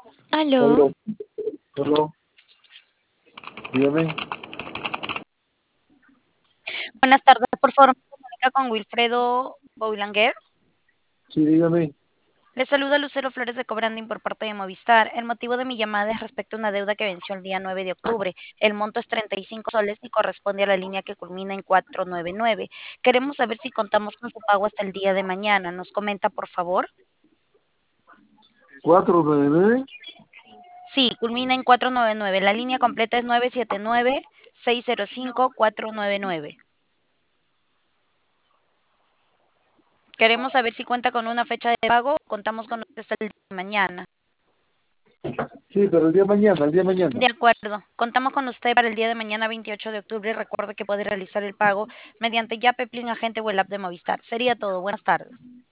Aló, Aló, aló, dígame. buenas tardes, por favor, me comunica con Wilfredo Boulanger. Sí, dígame. Le saluda Lucero Flores de Cobranding por parte de Movistar. El motivo de mi llamada es respecto a una deuda que venció el día 9 de octubre. El monto es 35 soles y corresponde a la línea que culmina en 499. Queremos saber si contamos con su pago hasta el día de mañana. ¿Nos comenta, por favor? 499. Sí, culmina en 499. La línea completa es 979-605-499. Queremos saber si cuenta con una fecha de pago o contamos con usted hasta el día de mañana. Sí, pero el día de mañana, el día de mañana. De acuerdo. Contamos con usted para el día de mañana 28 de octubre. Recuerde que puede realizar el pago mediante Yape, Plin Agente o el app de Movistar. Sería todo. Buenas tardes.